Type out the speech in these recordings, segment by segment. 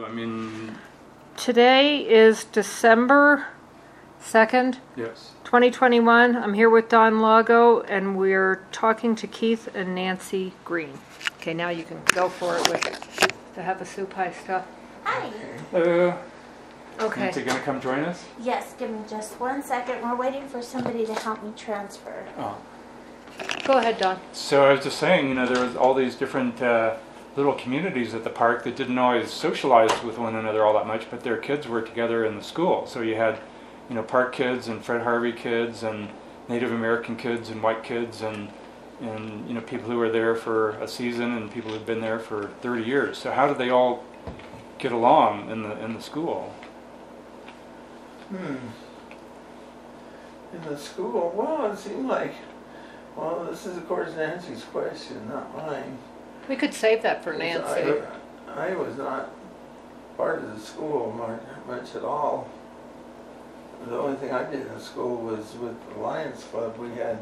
I mean... Today is December 2nd, Yes. 2021. I'm here with Don Lago, and we're talking to Keith and Nancy Green. Okay, now you can go for it with the Havasupai stuff. Hi. Okay. Nancy going to come join us? Yes, give me just 1 second. We're waiting for somebody to help me transfer. Oh. Go ahead, Don. So I was just saying, there was all these different little communities at the park that didn't always socialize with one another all that much, but their kids were together in the school. So you had, park kids and Fred Harvey kids and Native American kids and white kids and people who were there for a season and people who'd been there for 30 years. So how did they all get along in the school? In the school, well, it seemed like, this is of course Nancy's question, not mine. We could save that for Nancy. I was not part of the school much at all. The only thing I did in school was with the Lions Club. We had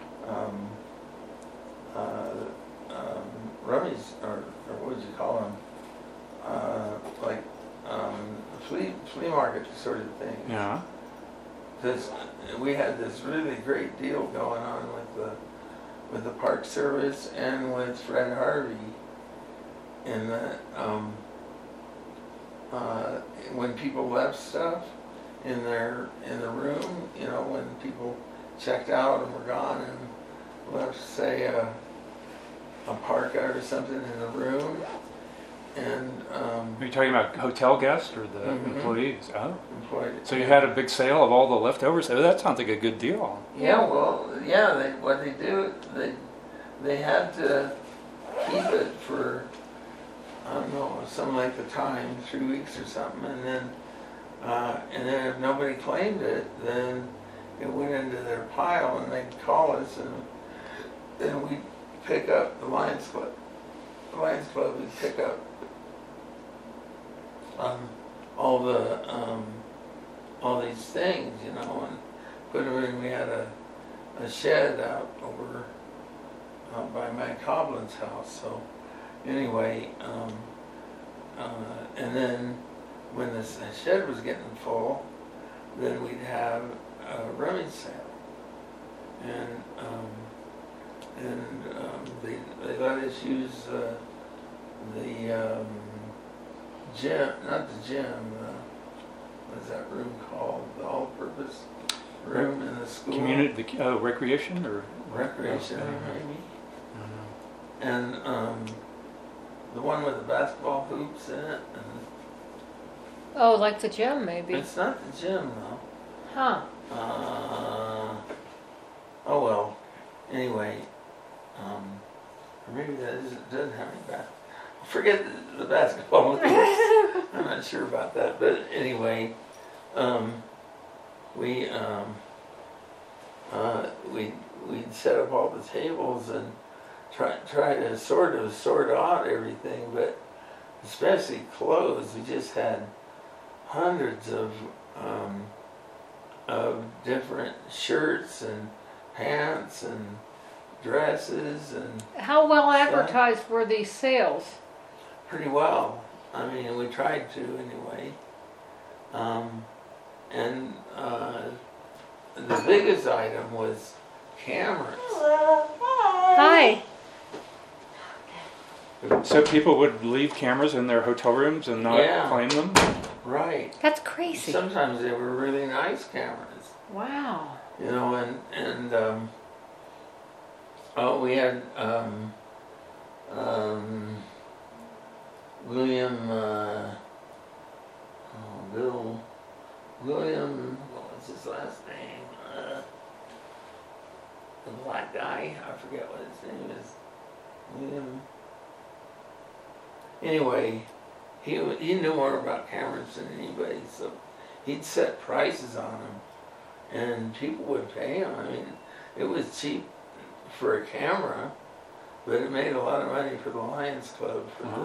rummies, or what would you call them? Flea market sort of thing. Yeah. Because we had this really great deal going on with the Park Service and with Fred Harvey in that when people left stuff in the room, when people checked out and were gone and left, say, a parka or something in the room. And Are you talking about hotel guests or the employees? Oh. employed. So you had a big sale of all the leftovers? Oh, that sounds like a good deal. Yeah, what they do, they had to keep it for, I don't know, some length of time, 3 weeks or something, and then if nobody claimed it, then it went into their pile and they'd call us and then we'd pick up the Lions Club. The Lions Club would pick up all these things, and put them in. We had a shed out over by Matt Coblin's house. So anyway, and then when the shed was getting full, then we'd have a rummage sale, and they let us use the gym, not the gym, what's that room called? The all-purpose room in the school. Community, recreation or? Recreation, maybe. And the one with the basketball hoops in it. Oh, like the gym, maybe. It's not the gym, though. Huh. Oh well. Anyway, or maybe that doesn't have any basketball. Forget the basketball hoops. I'm not sure about that, but anyway, we'd set up all the tables and try to sort out everything, but especially clothes. We just had hundreds of different shirts and pants and dresses and. How well advertised were these sales? Pretty well. I mean, we tried to anyway. And the biggest item was cameras. Hi. So people would leave cameras in their hotel rooms and not claim them? Right. That's crazy. Sometimes they were really nice cameras. Wow. We had William, what was his last name? The black guy, I forget what his name is. William. Anyway, he knew more about cameras than anybody, so he'd set prices on them, and people would pay him. I mean, it was cheap for a camera, but it made a lot of money for the Lions Club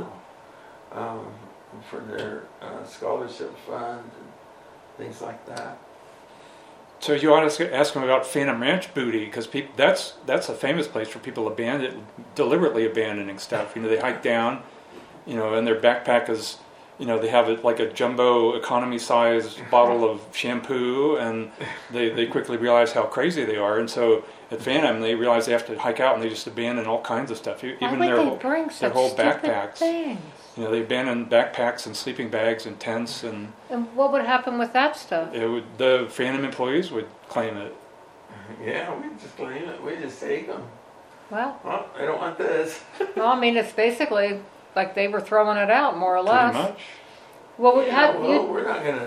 for their scholarship fund and things like that. So you ought to ask them about Phantom Ranch booty, because that's a famous place for people deliberately abandoning stuff. They hike down, and their backpack is, they have it like a jumbo economy-sized bottle of shampoo, and they quickly realize how crazy they are. And so at Phantom, they realize they have to hike out, and they just abandon all kinds of stuff, Why even would their they whole, bring their such whole stupid backpacks. things? They abandon backpacks and sleeping bags and tents, and And what would happen with that stuff? the Phantom employees would claim it. Yeah, we just claim it. We just take them. Well, Oh, I don't want this. no, I mean, it's basically like they were throwing it out, more or Pretty less. much. Well, we Yeah, had well, we're not gonna,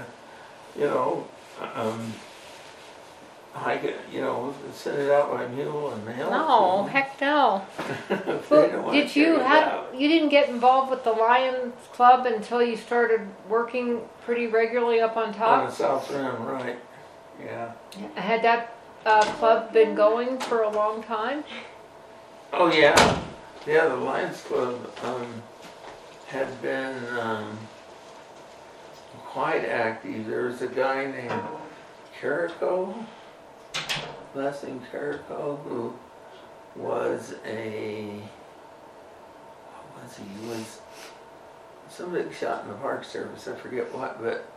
hike it, send it out by mule and mail. no, heck no. If they don't wanna Did you carry it have out. you didn't get involved with the Lions Club until you started working pretty regularly up on On the top? South Rim, right? Yeah. Had that club been going for a long time? Oh yeah, yeah. The Lions Club had been quite active. There was a guy named Carrico, last name Carrico, who was he was somebody shot in the Park Service. I forget what, but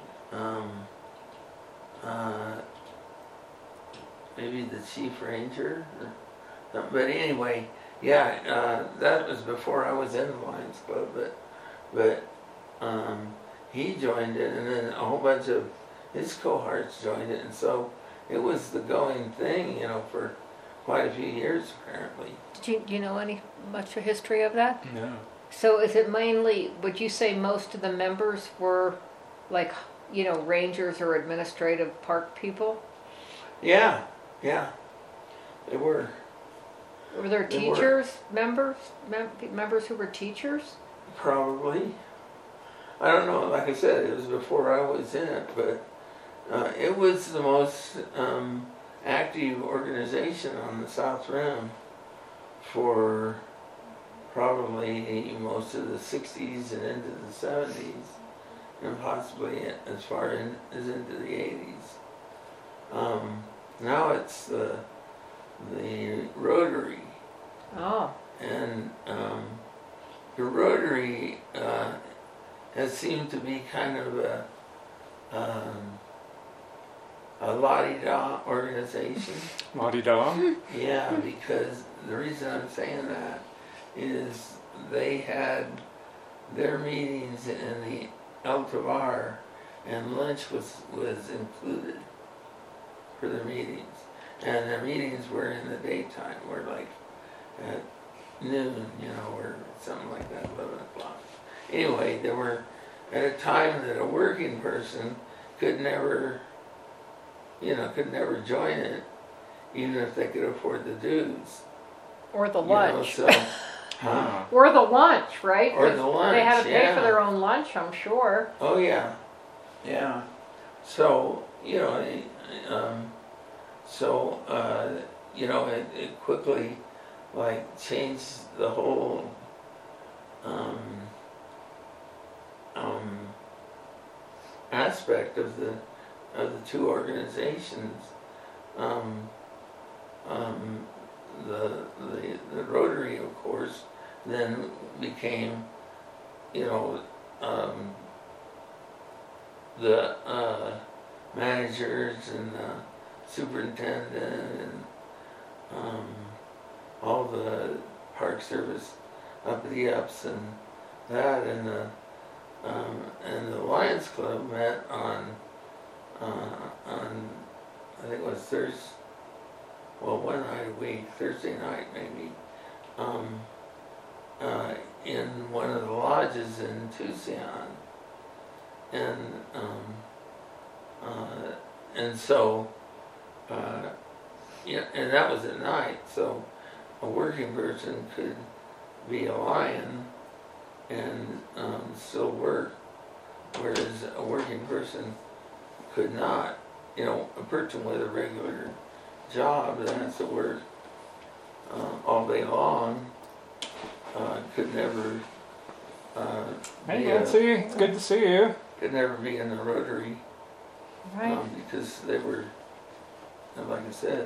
maybe the Chief Ranger or something. But anyway, yeah, that was before I was in the Lions Club, but he joined it, and then a whole bunch of his cohorts joined it, and so it was the going thing, for quite a few years apparently. Do you know much of history of that? No. So is it mainly, would you say most of the members were like, rangers or administrative park people? Yeah, they were. Were there They were. teachers, members who were teachers? Probably. I don't know. Like I said, it was before I was in it, but it was the most active organization on the South Rim for probably most of the 60s and into the 70s, and possibly as far as into the 80s. Now it's the Rotary. Oh, And the Rotary has seemed to be kind of a la-di-da organization. La-di-da. Yeah, because the reason I'm saying that is they had their meetings in the El Tovar, and lunch was included for their meetings. And their meetings were in the daytime, were like at noon, or something like that, 11 o'clock. Anyway, they were at a time that a working person could never join it, even if they could afford the dues. or the lunch. Ah. Or the lunch, right? Or 'Cause the lunch, they had to pay yeah. for their own lunch, I'm sure. Oh yeah, yeah. So it quickly changed the whole aspect of the two organizations. The Rotary, of course, then became, the managers and the superintendent and all the Park Service uppity-ups and that, and the Lions Club met on I think it was one night a week, Thursday night maybe, in one of the lodges in Tucson, and so and that was at night, so a working person could be a lion and still work, whereas a working person could not. A person with a regular job that has to work all day long could never Hey Nancy, it's good to see you. could never be in the Rotary Right. because they were, like I said,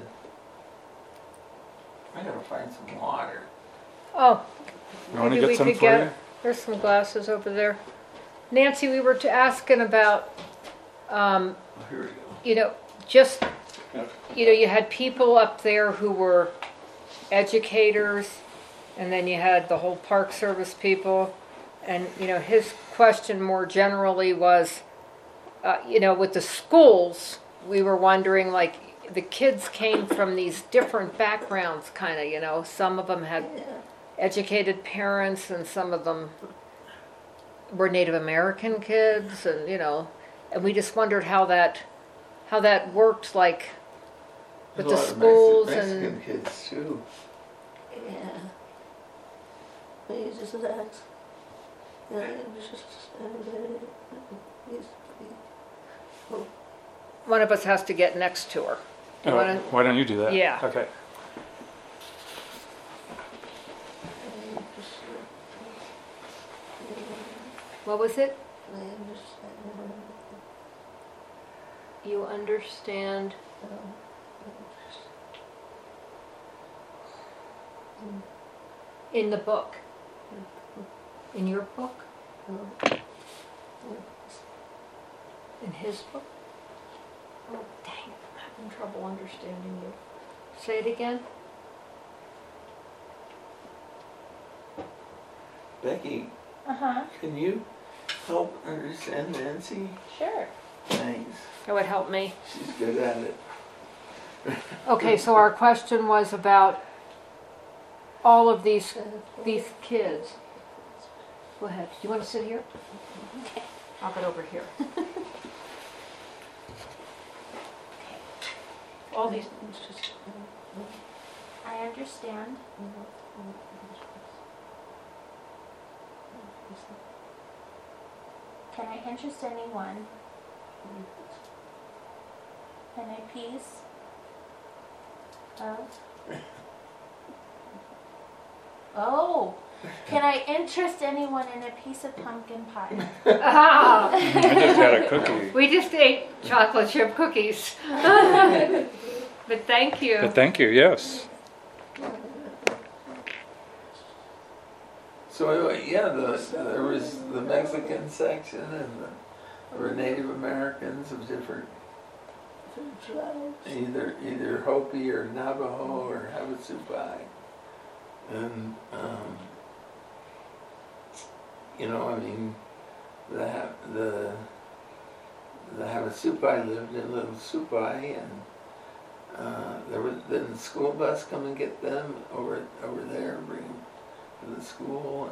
I gotta find some water. Oh, You want to maybe get we some could for get. you? There's some glasses over there. Nancy, we were asking about, Oh, here we go. you know, just, you had people up there who were educators, and then you had the whole Park Service people. And, his question more generally was, with the schools, we were wondering, like, the kids came from these different backgrounds, kind of, some of them had educated parents, and some of them were Native American kids, and, and we just wondered how that worked, like, with the There's a lot of schools Mexican and... kids too. Yeah. Maybe just that. One of us has to get next to her. Do you Oh, wanna- why don't you do that? Yeah. Okay. What was it? You understand? In the book? In your book? In his book? Oh, dang, I'm having trouble understanding you. Say it again? Becky, Uh-huh. can you help understand Nancy? Sure. Thanks. That would help me. She's good at it. Okay, so our question was about all of these kids. Go ahead. Do you want to sit here? I'll get over here. All these. I understand. Can I interest anyone in a piece of... Oh, can I interest anyone in a piece of pumpkin pie? Ah, I just had a cookie. we just ate chocolate chip cookies. But thank you. But thank you, yes. So anyway, yeah, there was the Mexican section, and there were Native Americans of different, either Hopi or Navajo or Havasupai, and I mean, the Havasupai lived in Little Supai, and there was then the school bus come and get them over there, bring them to the school,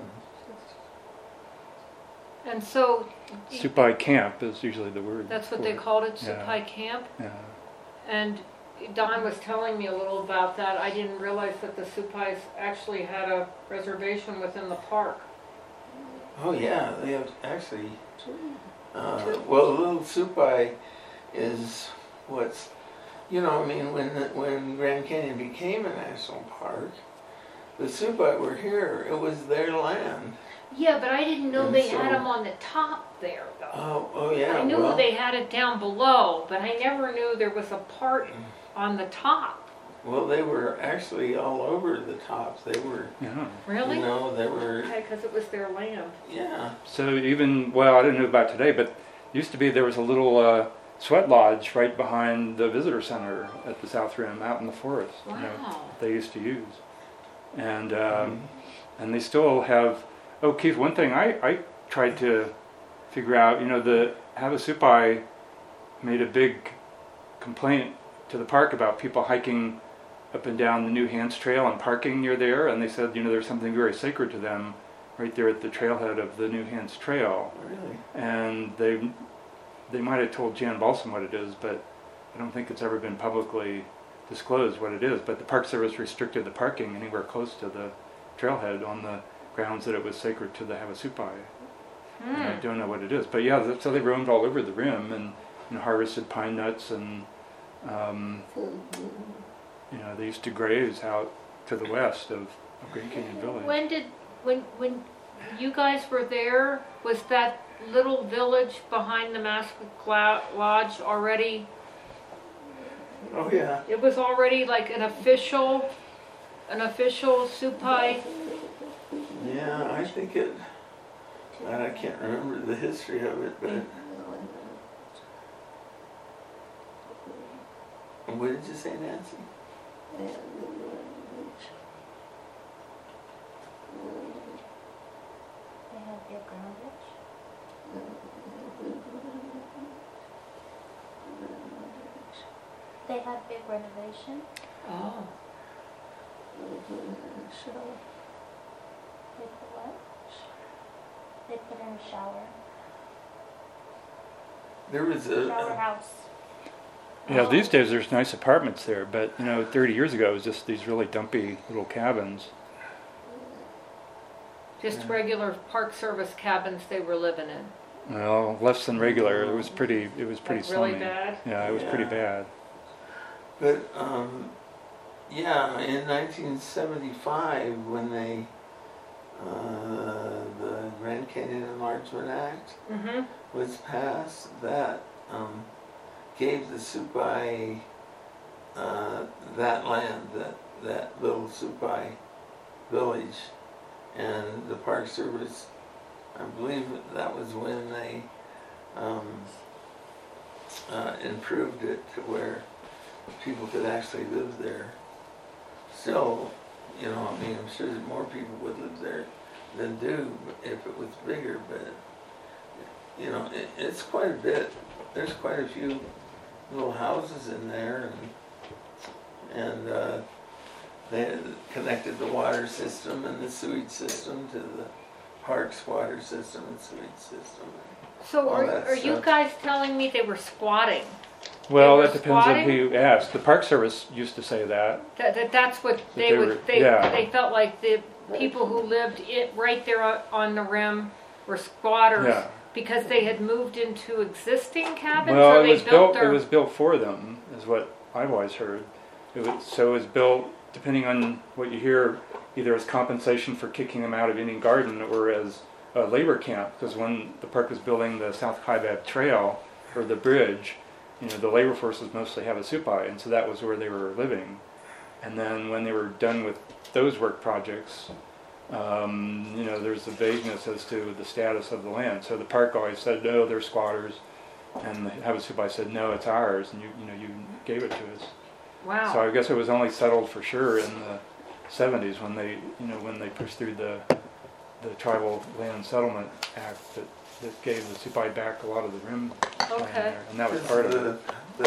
And so Supai camp is usually the word. that's what for they it. called it, Yeah. Supai Camp. Yeah. And Don was telling me a little about that. I didn't realize that the Supais actually had a reservation within the park. Oh yeah, they have actually. Well, Little Supai is what's, I mean, when Grand Canyon became a national park, the Supai were here. It was their land. Yeah, but I didn't know And they so- had them on the top there, though. Oh yeah. I knew well, they had it down below, but I never knew there was a part on the top. Well, they were actually all over the tops. They were. Yeah. Really? They were. Okay, because it was their land. Yeah. So even, well, I didn't know about today, but used to be there was a little sweat lodge right behind the visitor center at the South Rim out in the forest. Wow. They used to use. And and they still have, oh Keith, one thing I tried to figure out, the Havasupai made a big complaint to the park about people hiking up and down the New Hands Trail and parking near there, and they said, there's something very sacred to them right there at the trailhead of the New Hands Trail. Really. And they might have told Jan Balsam what it is, but I don't think it's ever been publicly disclosed what it is. But the Park Service restricted the parking anywhere close to the trailhead on the grounds that it was sacred to the Havasupai. And I don't know what it is, but yeah, so they roamed all over the rim and harvested pine nuts, and they used to graze out to the west of Grand Canyon Village. When you guys were there, was that little village behind the Mascot Lodge already? Oh yeah. It was already like an official Supai. Yeah, I think it. And I can't remember the history of it, but. What did you say, Nancy? They have Big Groundbridge. They had big renovation. Oh. They put what? They put in a shower. There was Shower a. house. Yeah, these days there's nice apartments there, but 30 years ago it was just these really dumpy little cabins. Just regular Park Service cabins they were living in. Well, less than regular. It was pretty Like slummy. really bad? Yeah, it was pretty bad. But, yeah, in 1975, when they, the Grand Canyon Enlargement Act Mm-hmm. was passed, that gave the Supai that land, that little Supai village, and the Park Service, I believe that was when they improved it to where people could actually live there. Still, I mean, I'm sure that more people would live there than do if it was bigger, but, it's quite a bit. There's quite a few little houses in there, and they connected the water system and the sewage system to the park's water system and sewage system. So All that are you stuff. guys telling me they were squatting? Well, were it depends on squatting? who you ask. The Park Service used to say that. That's what they were- they yeah. felt like the people who lived right there on the rim were squatters Yeah. because they had moved into existing cabins, Well, or it they was built built. their. It was built for them, is what I've always heard. It was built depending on what you hear, either as compensation for kicking them out of Indian Garden or as a labor camp. Because when the park was building the South Kaibab Trail or the bridge, the labor force was mostly Havasupai, and so that was where they were living. And then when they were done with those work projects, there's a vagueness as to the status of the land. So the park always said, no, they're squatters, and the Havasupai said, no, it's ours, and you gave it to us. Wow. So I guess it was only settled for sure in the 70s when they pushed through the Tribal Land Settlement Act that gave the Supai back a lot of the rim land Okay. there, and that was part of it.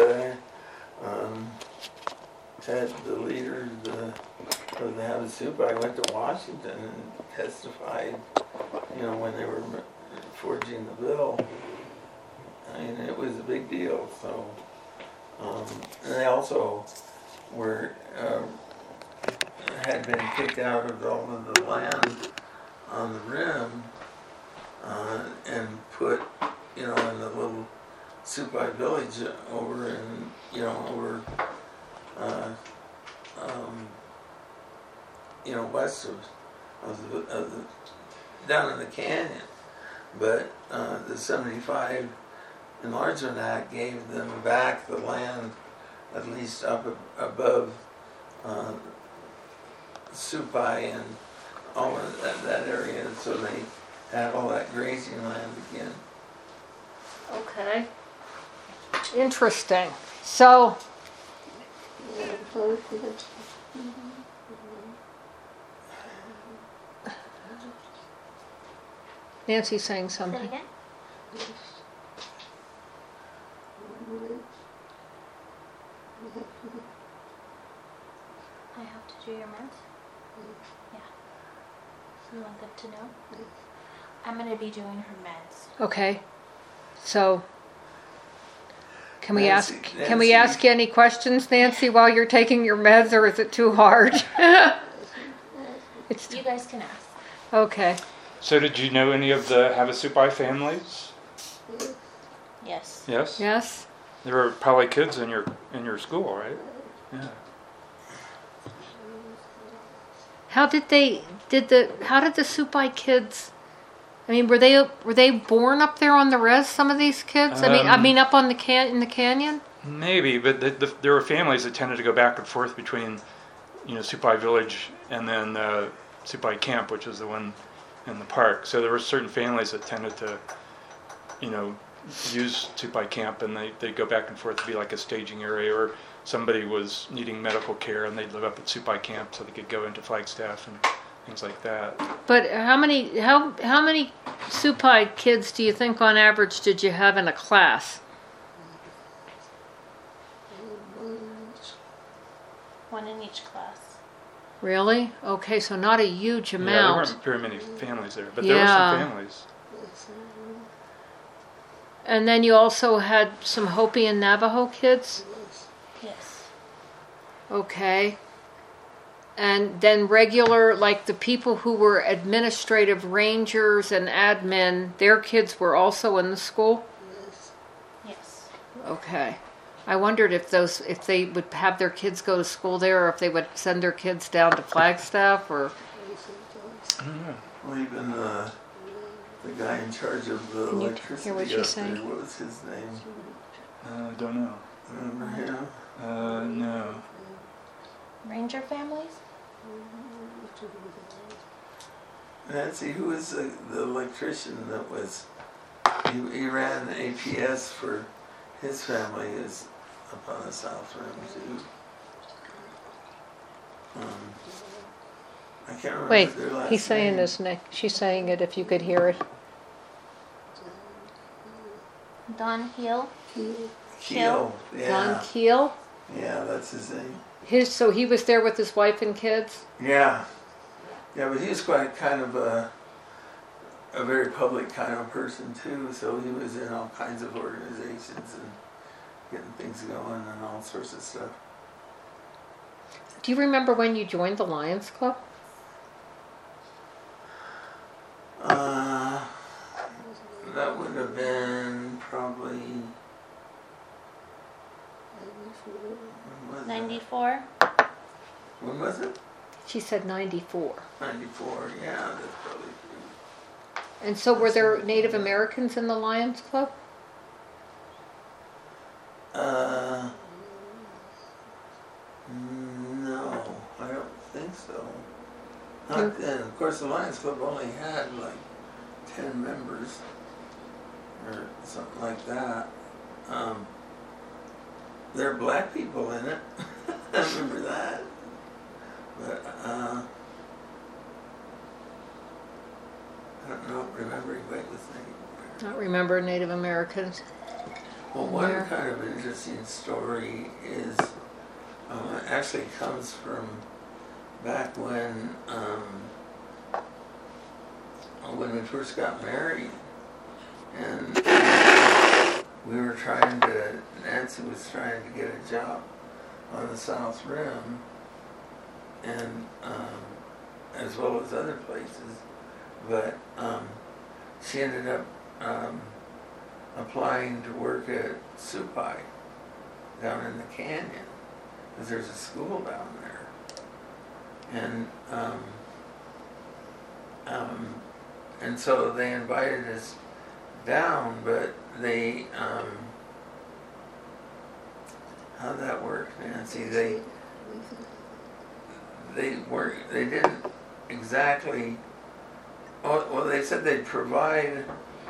Ted, the leader of the Havasupai, went to Washington and testified, when they were forging the bill. I mean, it was a big deal. So, and they also had been kicked out of all of the land on the rim and put, in the little Supai village over in, west of the down in the canyon. But the 75 Enlargement Act gave them back the land at least up above Supai and all of that area, so they had all that grazing land again. Okay. Interesting. So. Nancy's saying Say it something. again. I have to do your meds? Yeah. You want them to know? I'm going to be doing her meds. Okay. So. Can we Nancy- ask you any questions, Nancy, while you're taking your meds, or is it too hard? It's You guys can ask. okay. So did you know any of the Havasupai families? Yes. Yes? Yes. There were probably kids in your school, right? Yeah. How did the Supai kids? I mean, were they born up there on the res? Some of these kids. I mean, up on in the canyon. Maybe, but there were families that tended to go back and forth between, Supai Village and then Supai Camp, which is the one in the park. So there were certain families that tended to, use Tupai Camp, and they'd go back and forth to be like a staging area, or somebody was needing medical care and they'd live up at Tupai Camp so they could go into Flagstaff and things like that. But how many Supai kids do you think on average did you have in a class? One in each class. Really? Okay, so not a huge Yeah, there amount. weren't very many families there, but there were some families. And then you also had some Hopi and Navajo kids? Yes. Okay. And then regular, like the people who were administrative rangers and admin, their kids were also in the school? Yes. Okay. I wondered if they would have their kids go to school there, or if they would send their kids down to Flagstaff, or... I don't know. Well, even the guy in charge of the Can you electricity hear what up she's there, saying? what was his name? Don't know. Remember him? No. Ranger families? Nancy, who was the electrician that was, he ran APS for his family is up on the South Rim too. I can't remember Wait, their last he's saying name. this, Nick. She's saying it if you could hear it. Don Hill? Keel. Don Yeah. Keel? Yeah, that's his name. So he was there with his wife and kids? Yeah. Yeah, but he was quite kind of a very public kind of person too, so he was in all kinds of organizations and getting things going and all sorts of stuff. Do you remember when you joined the Lions Club? That would have been probably... when was that? 94? When was it? She said 94. 94, yeah, that's probably true. And so were there Native Americans in the Lions Club? No, I don't think so. Not then. Of course, the Lions Club only had like 10 members or something like that. There are black people in it. I remember that. But I don't remember anybody with Native American. Not remember Native Americans. Well, one Where? kind of interesting story is actually comes from back when we first got married, and Nancy was trying to get a job on the South Rim, and as well as other places, but she ended up applying to work at Supai down in the canyon, because there's a school down there, and so they invited us down, but they how'd that work, Nancy? They didn't exactly. Oh, well, they said they'd provide.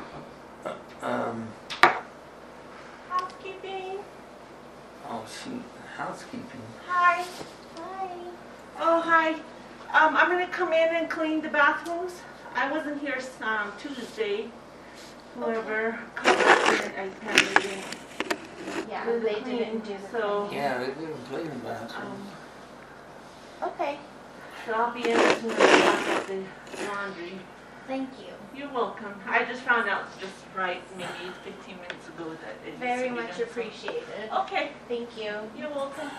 Housekeeping. Oh shoot, housekeeping. Hi. Hi. Oh, hi. I'm gonna come in and clean the bathrooms. I wasn't here Tuesday. Whoever covered it, I apparently didn't Yeah, do the they cleaning, didn't do the so Yeah, they didn't clean the bathroom. Okay, so I'll be in as soon as I pack up the laundry. thank you. You're welcome. I just found out just right maybe 15 minutes ago that it needs Very to be much done. appreciated. Okay, Thank you. you're welcome.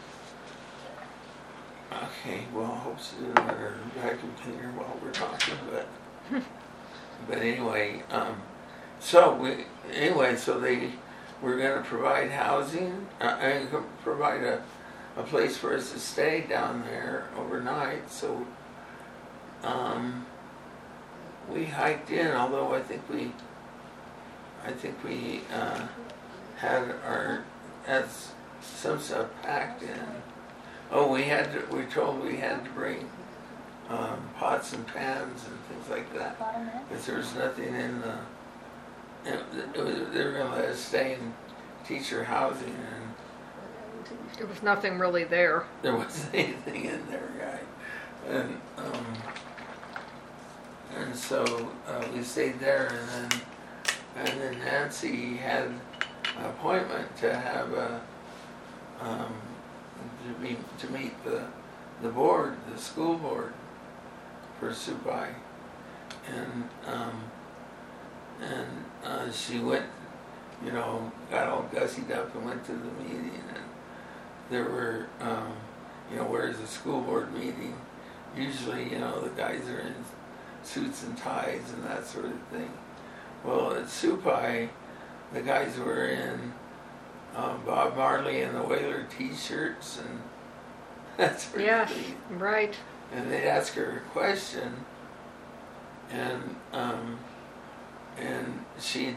Okay, well, I hope she didn't let her vacuum cleaner while we're talking, but anyway, so they were gonna provide housing, and provide a place for us to stay down there overnight, so, we hiked in, although I think we had some stuff packed in. Oh, we were told we had to bring pots and pans and things like that. A lot of men. Because there was nothing in the, they were going to let us stay in teacher housing, and There was nothing really there. there wasn't anything in there, guy. And so we stayed there, and then Nancy had an appointment to have to meet the board, the school board for Supai, and she went, got all gussied up and went to the meeting, and there were, where's the school board meeting? Usually, the guys are in suits and ties and that sort of thing. Well, at Supai, the guys were in Bob Marley and the Whaler t-shirts and that sort of Yes, thing. right. And they'd ask her a question, and she'd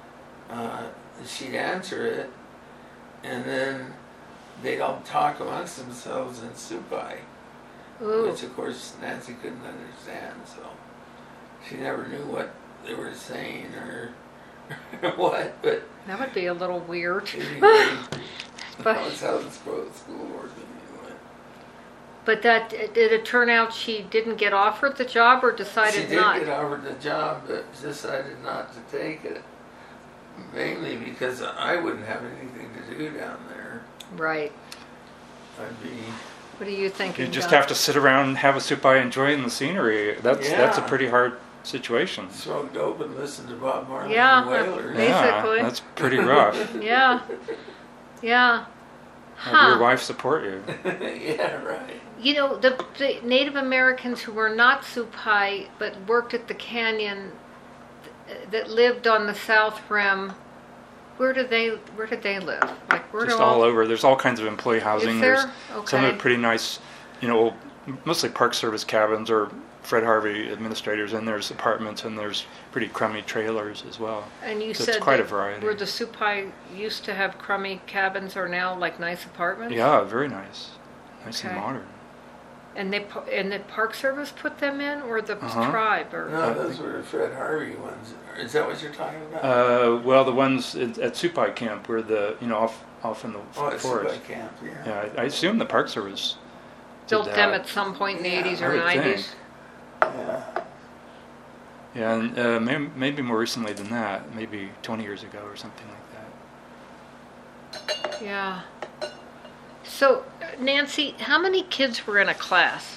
answer it, and then they'd all talk amongst themselves in Supai, Ooh, which of course Nancy couldn't understand, so she never knew what they were saying or what, but that would be a little weird. anyway, But- that's how the school board meeting went. But did it turn out she didn't get offered the job or decided She did not? get offered the job, but decided not to take it. Mainly because I wouldn't have anything to do down there. Right. I'd be, What are you thinking, You just John? have to sit around and have a Supai enjoying the scenery. That's a Yeah. pretty hard situation. smoke dope and listen to Bob Marley Yeah, and the Wailers. Basically. Yeah, that's pretty rough. Yeah. Yeah. Have your wife support you. Yeah, right. The Native Americans who were not Supai but worked at the canyon, that lived on the South Rim, where did they live? Like where Just do all over. There's all kinds of employee housing. Is there? There's some of Okay. it pretty nice, mostly Park Service cabins or Fred Harvey administrators, and there's apartments, and there's pretty crummy trailers as well. And you So said it's quite a that variety. where the Supai used to have crummy cabins are now like nice apartments? Yeah, very nice. Nice Okay. and modern. And the Park Service put them in, or the Uh-huh. tribe, or No, those were Fred Harvey ones. Is that what you're talking about? Well, the ones at Supai Camp were off in the It's forest. Supai Camp, yeah. Yeah, I assume the Park Service did built them that. at some point in the Yeah, 80s I or would 90s. think. Yeah. Yeah, and maybe more recently than that, maybe 20 years ago or something like that. Yeah. So, Nancy, how many kids were in a class?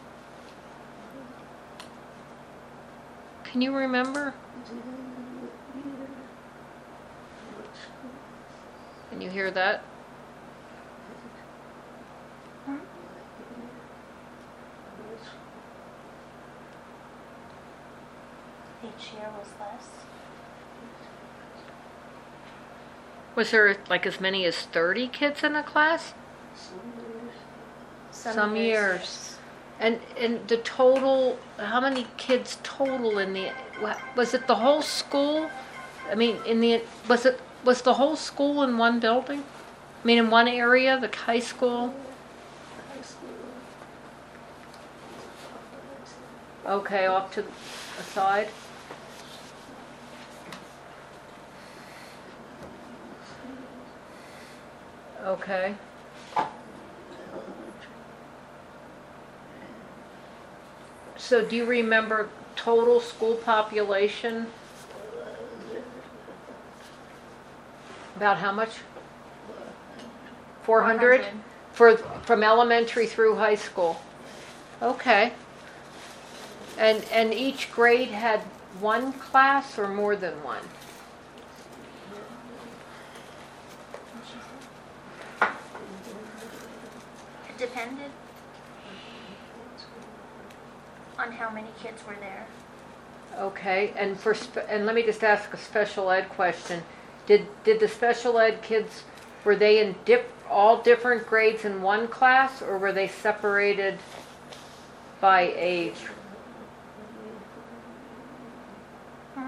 Can you remember? Can you hear that? Each year was less. Was there like as many as 30 kids in a class? Some years. And the total, how many kids total was it the whole school? I mean, was the whole school in one building? I mean, in one area, the high school? Okay, off to the side. Okay. So do you remember total school population? About how much? 400? From elementary through high school? Okay. And each grade had one class or more than one? It depended on how many kids were there. Okay, and let me just ask a special ed question. Did the special ed kids, were they in all different grades in one class, or were they separated by age? Hmm?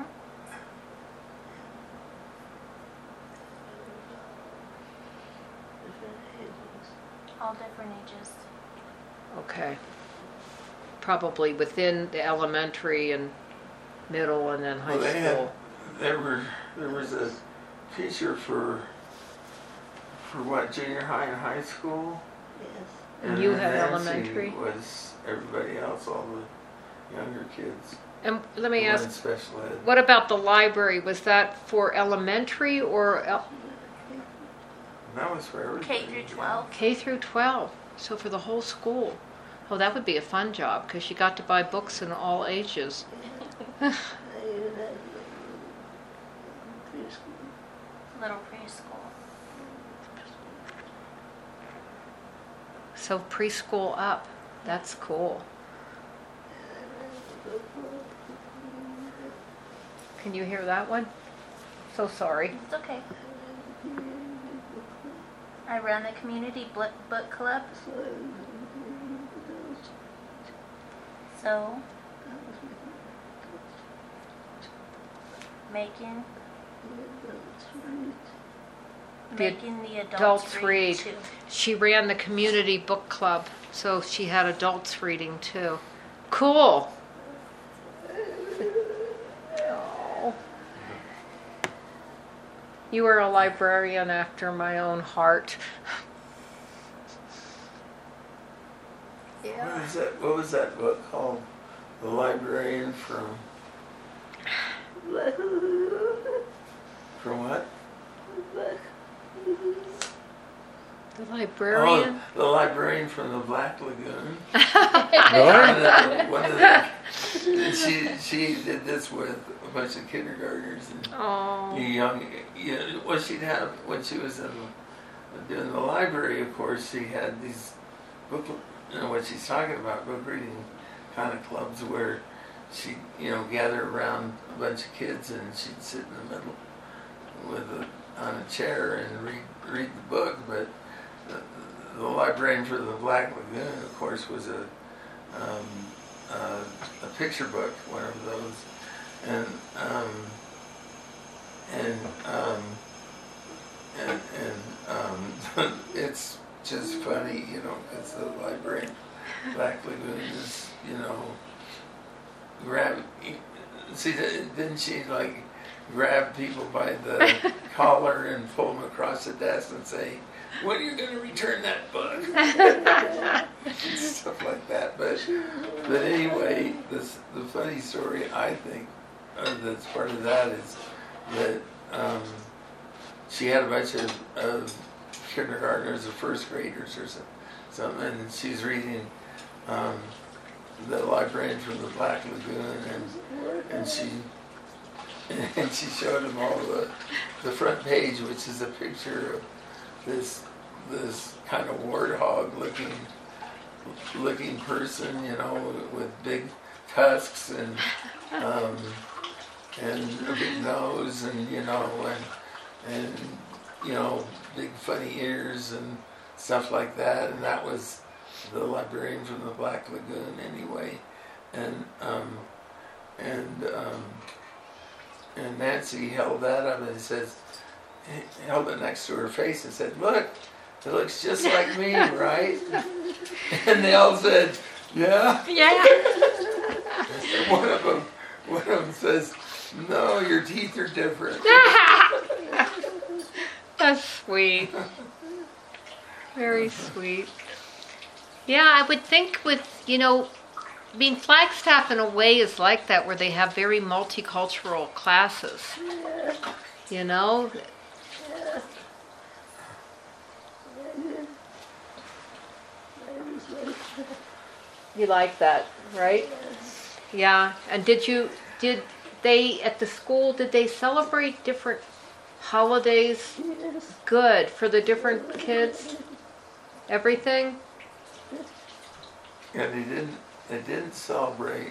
All different ages. Okay. probably within the elementary and middle and then high Well, they had, school. there was a teacher for what, junior high and high school? And you had Nancy elementary? was everybody else, all the younger kids. And let me who were ask, in special ed. what about the library? Was that for elementary or That was for everybody. K through 12. K through 12? So for the whole school. Oh, that would be a fun job because you got to buy books in all ages. Little preschool. So preschool up. That's cool. Can you hear that one? So sorry. It's okay. I run the community book club. So, making the adults read too. She ran the community book club, so she had adults reading too. Cool. Oh. You were a librarian after my own heart. What was that book called? The Librarian from what? The librarian. Oh, the Librarian from the Black Lagoon. Really? One of the, she did this with a bunch of kindergartners and Oh. well, she'd have, when she was doing the library, of course, she had these book, what she's talking about, book reading kind of clubs where she'd, gather around a bunch of kids and she'd sit in the middle on a chair and read the book. But the Librarian for the Black Lagoon, of course, was a picture book, one of those, and it's just funny, because the Librarian Black Lagoon is, didn't she grab people by the collar and pull them across the desk and say, "When are you going to return that book?" And stuff like that. But anyway, the funny story, I think, that's part of that is that she had a bunch of kindergartners or first graders or something, and she's reading the Librarian from the Black Lagoon, and she showed them all the front page, which is a picture of this kind of warthog looking person, with big tusks and a big nose and big funny ears and stuff like that, and that was the Librarian from the Black Lagoon anyway, and Nancy held that up and held it next to her face and said, "Look, it looks just like me, right?" And they all said, "Yeah." Yeah. And one of them says, "No, your teeth are different." That's sweet. Very sweet. Yeah, I would think Flagstaff in a way is like that, where they have very multicultural classes. You like that, right? Yeah. And did they at the school, did they celebrate different holidays? Yes. Good. For the different kids? Everything? Yeah, they didn't celebrate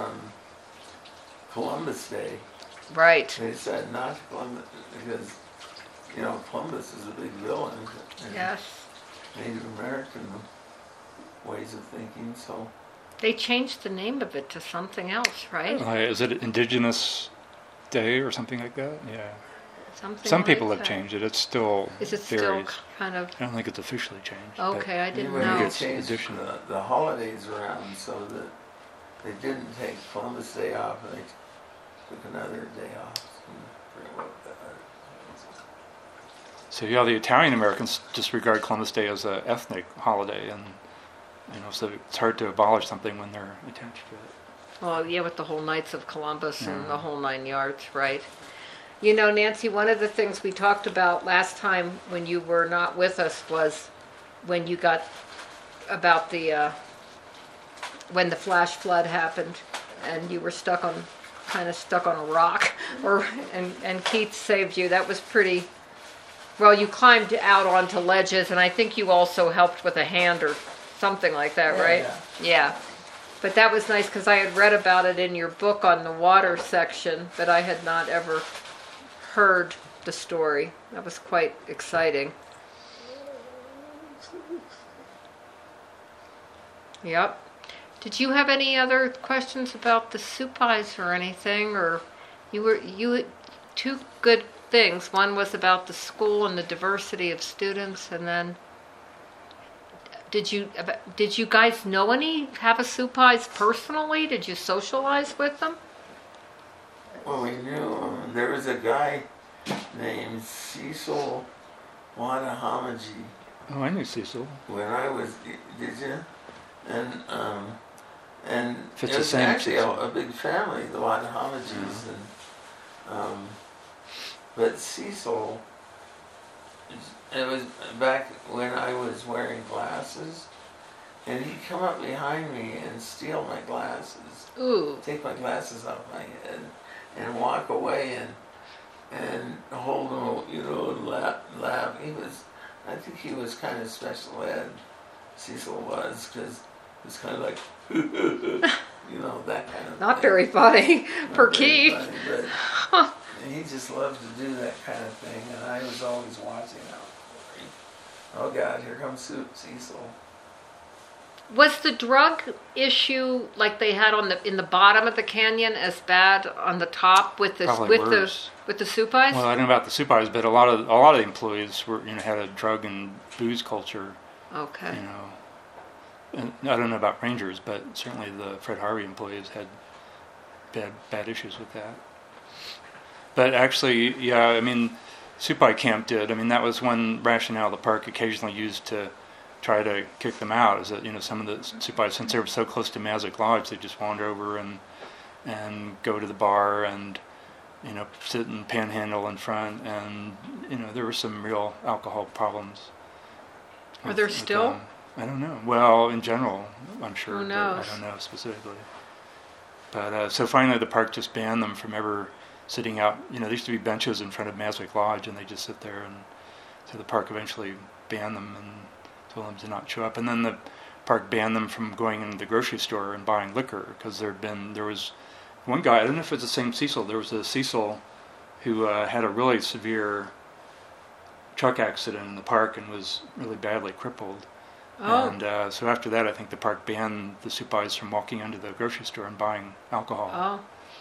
Columbus Day. Right. They said not Columbus because Columbus is a big villain in Yes. Native American ways of thinking. So They changed the name of it to something else, right? Is it Indigenous Day or something like that? Yeah. Something Some like people have that. changed it. It's still Is it still varies. kind of I don't think it's officially changed. okay? I didn't anyway, know. they It's changed additional. the holidays around so that they didn't take Columbus Day off, and they took another day off. So yeah, the Italian Americans just regard Columbus Day as an ethnic holiday, and so it's hard to abolish something when they're attached to it. Well, yeah, with the whole Knights of Columbus and Yeah. the whole 9 yards, right? You know, Nancy, one of the things we talked about last time when you were not with us was when you got about when the flash flood happened and you were kind of stuck on a rock, and Keith saved you. That was pretty. Well, you climbed out onto ledges, and I think you also helped with a hand or something like that, Yeah, right? yeah. Yeah. But that was nice because I had read about it in your book on the water section, but I had not ever heard the story. That was quite exciting. Yep. Did you have any other questions about the supais or anything? Or you two good things. One was about the school and the diversity of students, and then did you guys know any Havasupai supais personally? Did you socialize with them? Well, we knew there was a guy named Cecil Wadahamaji Oh, I knew Cecil. when I was. Did you? And If it's it the was same actually Cecil. a big family, the Wadahamaji's, and but Cecil. It was back when I was wearing glasses, and he'd come up behind me and steal my glasses, Ooh. take my glasses off my head, and walk away and hold them, and laugh. I think he was kind of special ed. Cecil was, because it was kind of like, that kind of. Not thing. very funny for Not very Keith. funny, but he just loved to do that kind of thing, and I was always watching out. Oh God, here comes Cecil. Was the drug issue like they had in the bottom of the canyon as bad on the top with the Probably worse. with the supais? Well, I don't know about the supais, but a lot of the employees were had a drug and booze culture. Okay. And I don't know about rangers, but certainly the Fred Harvey employees had bad issues with that. But actually, yeah, I mean, Supai Camp did. I mean, that was one rationale the park occasionally used to try to kick them out. Is that some of the Supais, since they were so close to Mazick Lodge, they just wander over and go to the bar and sit and panhandle in front, and there were some real alcohol problems. Are there still? I don't know. Well, in general, I'm sure. Who but knows? I don't know specifically. But so finally, the park just banned them from ever sitting out. There used to be benches in front of Mazick Lodge, and they just sit there. And so the park eventually banned them and told them to not show up. And then the park banned them from going into the grocery store and buying liquor, because there was one guy. I don't know if it's the same Cecil. There was a Cecil who had a really severe truck accident in the park and was really badly crippled. Oh. And so after that, I think the park banned the Supais from walking into the grocery store and buying alcohol. Oh.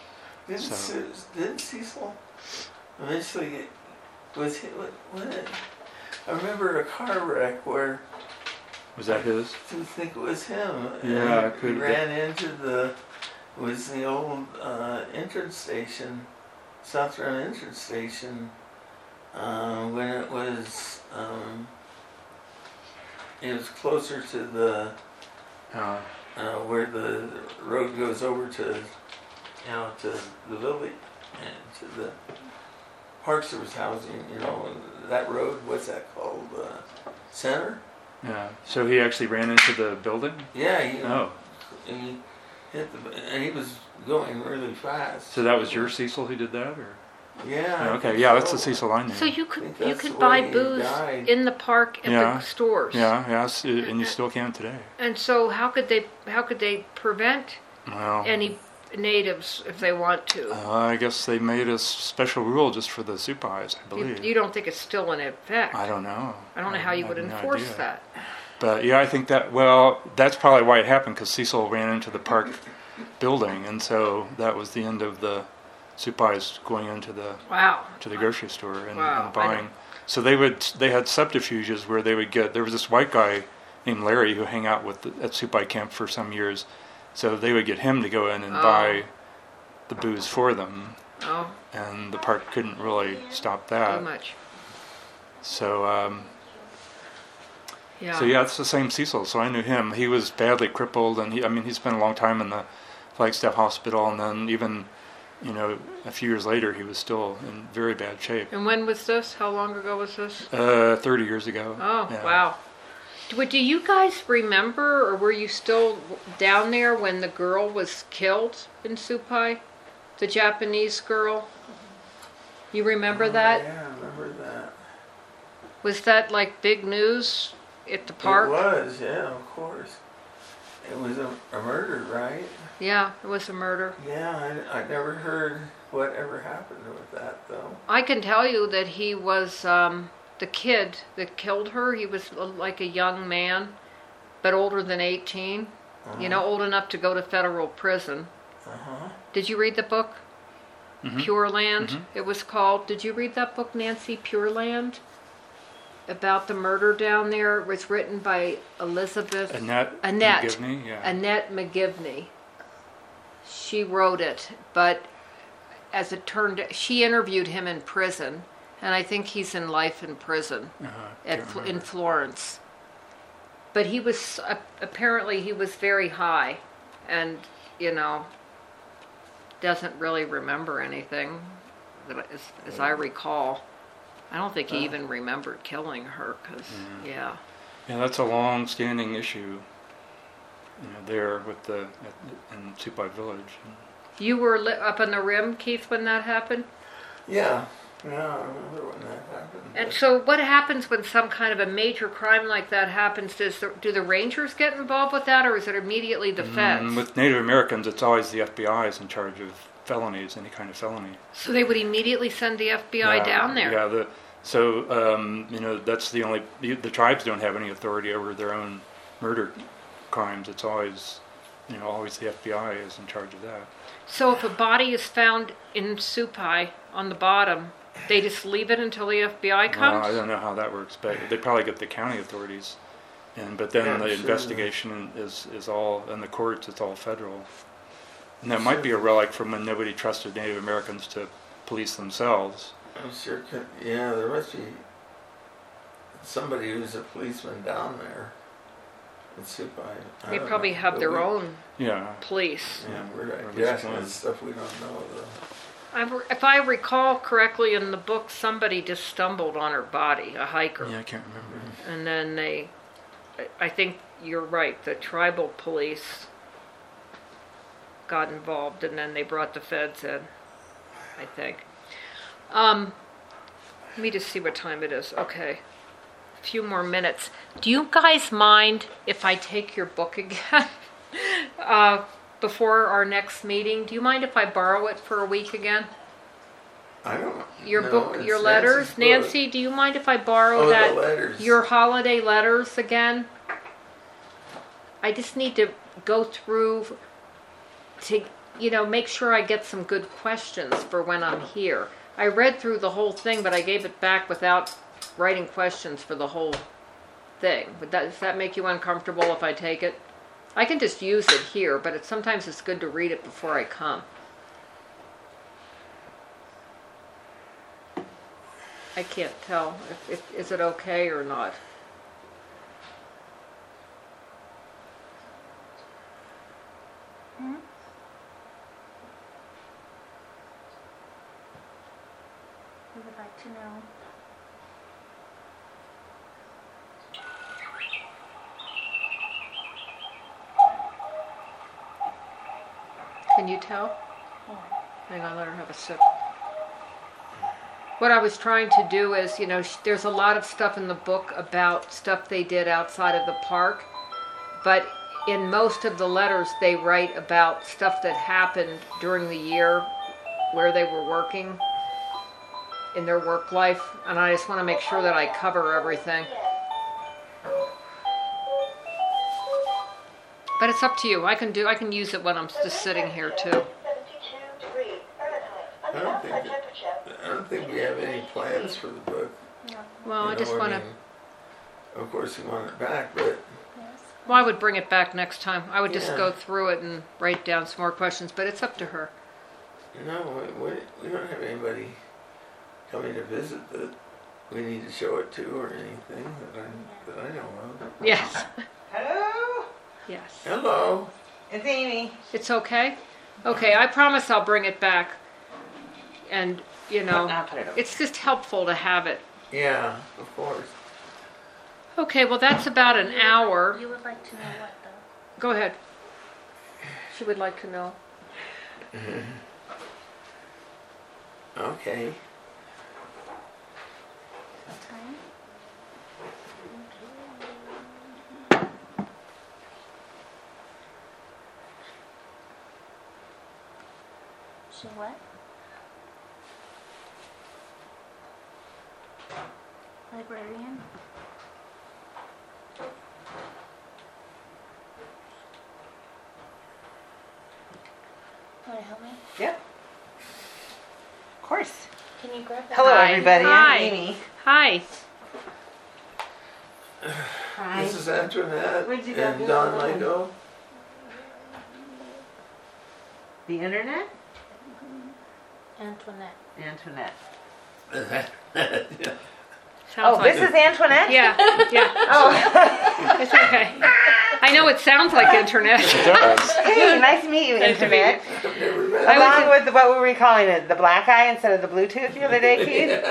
Didn't Cecil eventually was he? What? I remember a car wreck where. Was that his? I think it was him. Yeah, and it could he have ran into the old entrance station, South Run entrance station, when it was closer to the where the road goes over to to the village and to the Park Service housing. That road. What's that called? Center. Yeah. So he actually ran into the building? Yeah. Oh. He hit and he was going really fast. So that was your Cecil who did that, or? Yeah. Oh, okay. Yeah, that's the Cecil I knew. So you I think could that's the buy way he booze died. in the park at Yeah. the stores. Yeah. And you still can today. And so how could they prevent Well. any natives if they want to? I guess they made a special rule just for the Supais, I believe. You don't think it's still in effect? I don't know. I don't know how you would have no enforce idea. that. But yeah, I think that's probably why it happened, because Cecil ran into the park building, and so that was the end of the Supais going into the Wow. to the grocery store and, Wow, and buying. So they had subterfuges where they would get. There was this white guy named Larry who hung out at Supai Camp for some years, So they would get him to go in and Oh. buy the booze for them, Oh, and the park couldn't really stop too that. much. So, Yeah. so yeah, it's the same Cecil. So I knew him. He was badly crippled, and he spent a long time in the Flagstaff Hospital, and then even, a few years later, he was still in very bad shape. And when was this? How long ago was this? 30 years ago. Oh, Yeah. wow. Do you guys remember, or were you still down there when the girl was killed in Supai? The Japanese girl? You remember that? Yeah, I remember that. Was that like big news at the park? It was, yeah, of course. It was a murder, right? Yeah, it was a murder. Yeah, I never heard what ever happened with that, though. I can tell you that he was, the kid that killed her, he was like a young man, but older than 18. Old enough to go to federal prison. Uh-huh. Did you read the book? Mhm. Pure Land, Mhm. it was called. Did you read that book, Nancy, Pure Land? About the murder down there. It was written by Elizabeth Annette McGivney, yeah. Annette McGivney. She wrote it, but as it turned, she interviewed him in prison, and I think he's in life in prison Can't in remember. Florence. But he was apparently he was very high, and doesn't really remember anything, as I recall. I don't think he even remembered killing her, because yeah. Yeah, that's a long-standing issue. There with in Supai Village. You were up on the rim, Keith, when that happened? Yeah, I remember when that happened. And so what happens when some kind of a major crime like that happens? Do the Rangers get involved with that, or is it immediately the feds? With Native Americans, it's always the FBI is in charge of felonies, any kind of felony. So they would immediately send the FBI down there? Yeah, that's the only, the tribes don't have any authority over their own murder crimes. It's always, always the FBI is in charge of that. So if a body is found in Supai on the bottom, they just leave it until the FBI comes? I don't know how that works, but they probably get the county authorities. But then the sure. investigation is all, in the courts, it's all federal. And that might be a relic from when nobody trusted Native Americans to police themselves. I'm sure, there must be somebody who's a policeman down there in Supai. They probably have their own Yeah. police. Yeah, we're Or at least guessing one. stuff we don't know, though. If I recall correctly in the book, somebody just stumbled on her body, a hiker. Yeah, I can't remember. And then I think you're right, the tribal police got involved, and then they brought the feds in, I think. Let me just see what time it is. Okay. A few more minutes. Do you guys mind if I take your book again before our next meeting? Do you mind if I borrow it for a week again? I don't Your no, book, it's your letters? book. Nancy, do you mind if I borrow Oh, the that? letters. Your holiday letters again? I just need to go through to, make sure I get some good questions for when I'm here. I read through the whole thing, but I gave it back without writing questions for the whole thing. Does that make you uncomfortable if I take it? I can just use it here, but sometimes it's good to read it before I come. I can't tell. Is it okay or not? We would like to know. Can you tell? Yeah. Hang on, let her have a sip. What I was trying to do is, there's a lot of stuff in the book about stuff they did outside of the park, but in most of the letters they write about stuff that happened during the year where they were working in their work life, and I just want to make sure that I cover everything. But it's up to you. I can use it when I'm just sitting here too. I don't think we have any plans for the book. Well, I just want to. Of course, we want it back, but Yes. Well, I would bring it back next time. I would just Yeah. go through it and write down some more questions, but it's up to her. No, we don't have anybody coming to visit that we need to show it to or anything that I know of. Yes. Hello, Yes. Hello. it's Amy. It's okay? Okay, I promise I'll bring it back. And, you know, I'll put it over. it's just helpful to have it. Yeah, of course. Okay, well, that's about an hour. You would like to know what though? Go ahead. She would like to know. Okay. What time? So what? Librarian? Want to help me? Yep. Of course. Can you grab that? Hello, Hi. everybody. Hi. I'm Amy. Hi. Hi. This is Antoinette Where'd you go? and Don Lego. The internet? Antoinette. Antoinette. Sounds Oh, like this is Antoinette? Yeah, yeah. Oh. It's okay. I know it sounds like internet. It does. Hey, nice to meet you, Nice to meet you. Internet. I've never met I was Along with, what were we calling it? The black eye instead of the Bluetooth the other day,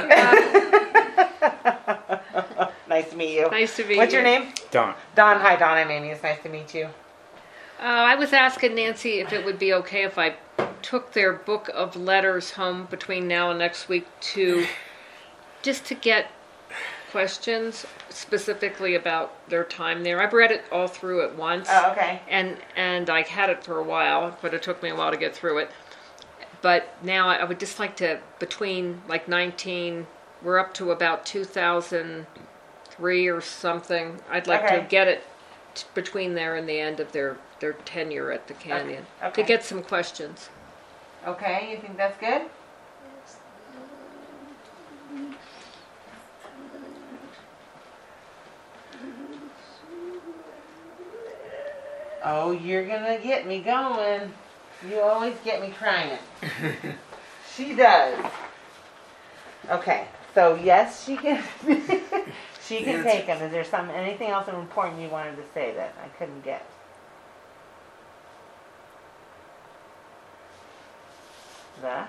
Keith? Nice to meet you. Nice to meet What's you. your name? Don. Don. Hi, Don. I'm Amy. It's nice to meet you. I was asking Nancy if it would be okay if I took their book of letters home between now and next week just to get questions specifically about their time there. I've read it all through at once. Oh, okay. And I had it for a while, but it took me a while to get through it. But now I would just like to, between like 19, we're up to about 2003 or something. I'd like to Okay. get it between there and the end of their tenure at the Canyon Okay. to get some questions. Okay, you think that's good? Oh, you're gonna get me going. You always get me crying. She does. Okay, so yes, she can. She can Yes. take them. Is there anything else important you wanted to say that I couldn't get? The.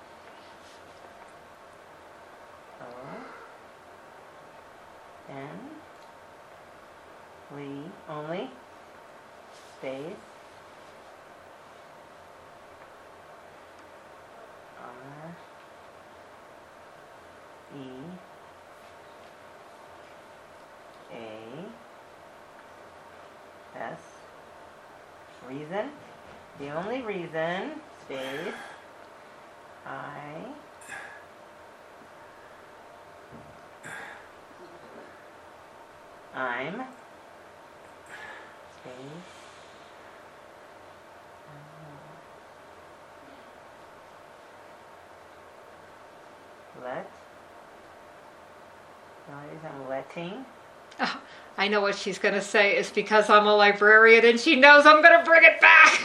N. Lee only. Space. R. E. A. S. Reason. The only reason. Space. I. I'm. Space. Let. No, I'm letting. Oh, I know what she's going to say. It's because I'm a librarian and she knows I'm going to bring it back.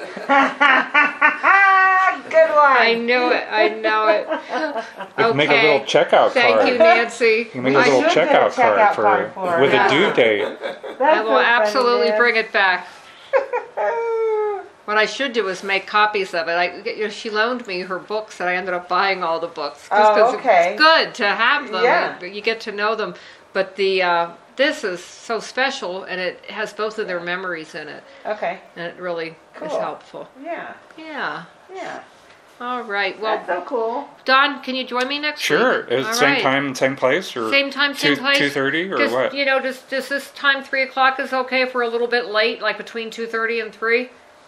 Good one. I knew it. I know it. You can make a little checkout Thank card. you, Nancy. You can make a I little should get a checkout checkout card card for with her. a due date. I will absolutely bring it back. What I should do is make copies of it. She loaned me her books, and I ended up buying all the books. Oh, okay. It's good to have them. Yeah. You get to know them. But this is so special, and it has both of their memories in it, Okay. and it really is Cool. helpful. Yeah. Yeah. Yeah. All right. Well, That's so cool. Don, can you join me next Sure. week? Is All it same right. time, same place, or Same time, same place. 2:30 or Just, what? does this time 3 o'clock is okay if we're a little bit late, like between 2:30 and 3?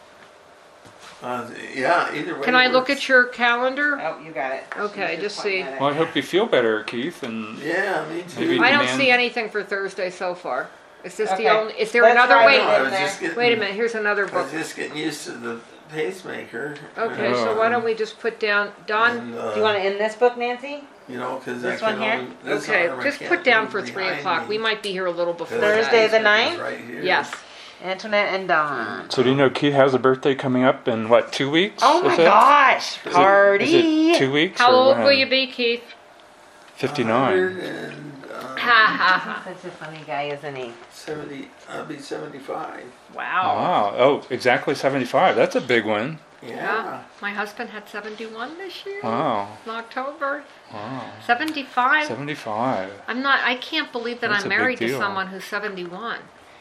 Yeah, either way. Can I look works. at your calendar? Oh, you got it. Okay, She's just pointing see. at it. Well, I hope you feel better, Keith. And Yeah, me too. Maybe- I don't demand- see anything for Thursday so far. Is this the Okay. only? Is there Let's another? try Wait, it. I was just getting, wait a minute. Here's another I book. was just getting used to the pacemaker. Okay, so why don't we just put down Don? And, Do you want to end this book, Nancy? You know, because This I one can here? only, this Okay, arm I just can't put down move for 3 behind o'clock. me, We might be here a little before 'cause Thursday that. the pacemaker's 9th? Right here. Yes. Antoinette and Dawn. So do you know Keith has a birthday coming up in what, 2 weeks? Oh my is it? gosh, Is it- party! Is it 2 weeks? How or old when? will you be, Keith? 59. And, Ha ha ha. Such a funny guy, isn't he? 70, I'll be 75. Wow. Wow. Oh, exactly 75. That's a big one. Yeah. My husband had 71 this year. Wow. In October. Wow. 75. 75. I can't believe that That's I'm a big married to deal. someone who's 71.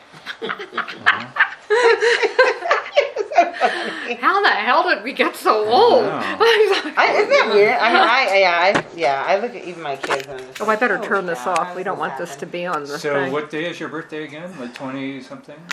How the hell did we get so old? Isn't that weird? I mean, I look at even my kids and I'm just Oh, I like, better holy turn this cow, off. how We does don't want this to happen? be on the So thing. what day is your birthday again? Like 20 something?